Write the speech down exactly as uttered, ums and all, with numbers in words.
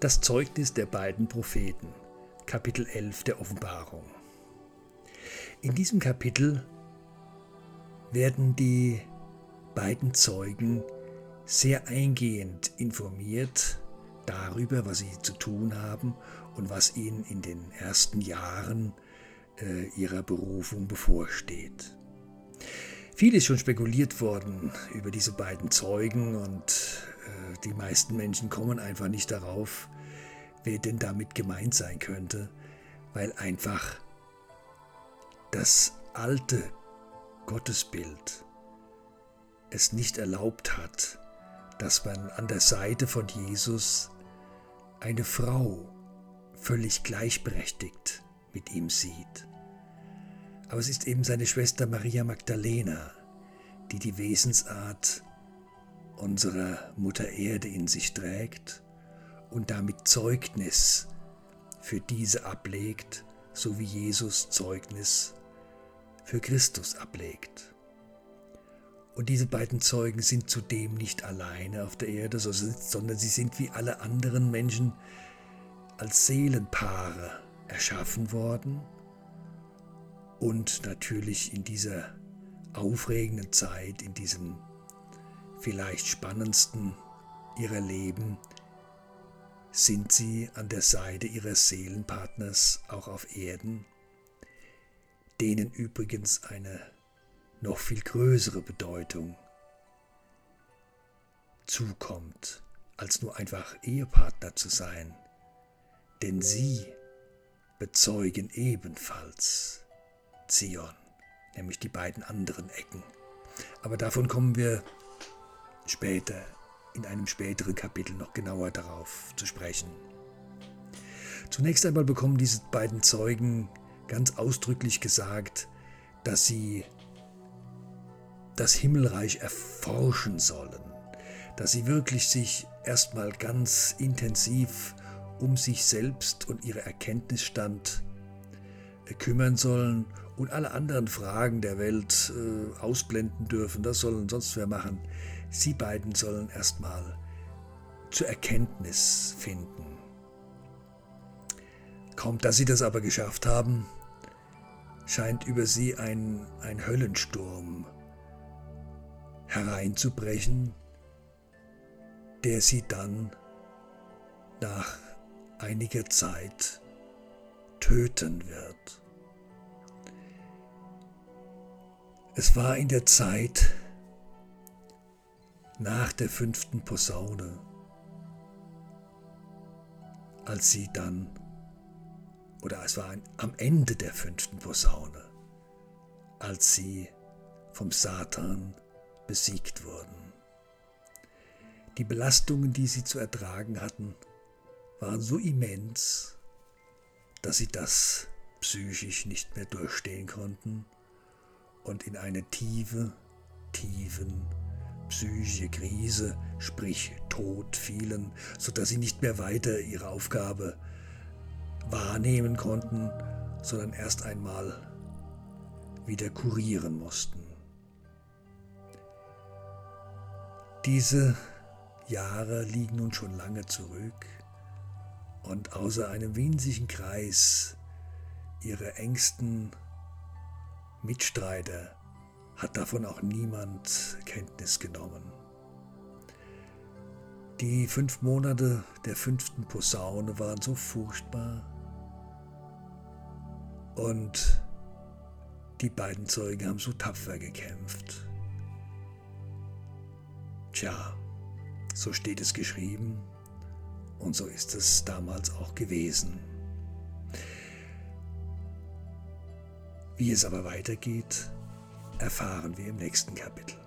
Das Zeugnis der beiden Propheten, Kapitel elf der Offenbarung. In diesem Kapitel werden die beiden Zeugen sehr eingehend informiert darüber, was sie zu tun haben und was ihnen in den ersten Jahren äh, ihrer Berufung bevorsteht. Viel ist schon spekuliert worden über diese beiden Zeugen und äh, die meisten Menschen kommen einfach nicht darauf, wer denn damit gemeint sein könnte, weil einfach das alte Gottesbild es nicht erlaubt hat, dass man an der Seite von Jesus eine Frau völlig gleichberechtigt mit ihm sieht. Aber es ist eben seine Schwester Maria Magdalena, die die Wesensart unserer Mutter Erde in sich trägt und damit Zeugnis für diese ablegt, so wie Jesus Zeugnis für Christus ablegt. Und diese beiden Zeugen sind zudem nicht alleine auf der Erde, sondern sie sind wie alle anderen Menschen als Seelenpaare erschaffen worden und natürlich in dieser aufregenden Zeit, in diesem vielleicht spannendsten ihrer Leben, sind sie an der Seite ihres Seelenpartners auch auf Erden, denen übrigens eine noch viel größere Bedeutung zukommt, als nur einfach Ehepartner zu sein. Denn sie bezeugen ebenfalls Zion, nämlich die beiden anderen Ecken. Aber davon kommen wir später, in einem späteren Kapitel noch genauer darauf zu sprechen. Zunächst einmal bekommen diese beiden Zeugen ganz ausdrücklich gesagt, dass sie das Himmelreich erforschen sollen, dass sie wirklich sich erstmal ganz intensiv um sich selbst und ihre Erkenntnisstand kümmern sollen und alle anderen Fragen der Welt äh, ausblenden dürfen. Das sollen sonst wer machen. Sie beiden sollen erstmal zur Erkenntnis finden. Kaum dass sie das aber geschafft haben, scheint über sie ein, ein Höllensturm hereinzubrechen, der sie dann nach einiger Zeit töten wird. Es war in der Zeit nach der fünften Posaune, als sie dann, oder es war ein, am Ende der fünften Posaune, als sie vom Satan besiegt wurden. Die Belastungen, die sie zu ertragen hatten, waren so immens, dass sie das psychisch nicht mehr durchstehen konnten und in eine tiefe, tiefen psychische Krise, sprich Tod, fielen, sodass sie nicht mehr weiter ihre Aufgabe wahrnehmen konnten, sondern erst einmal wieder kurieren mussten. Diese Jahre liegen nun schon lange zurück und außer einem winzigen Kreis ihrer engsten Mitstreiter hat davon auch niemand Kenntnis genommen. Die fünf Monate der fünften Posaune waren so furchtbar und die beiden Zeugen haben so tapfer gekämpft. Tja, so steht es geschrieben und so ist es damals auch gewesen. Wie es aber weitergeht, erfahren wir im nächsten Kapitel.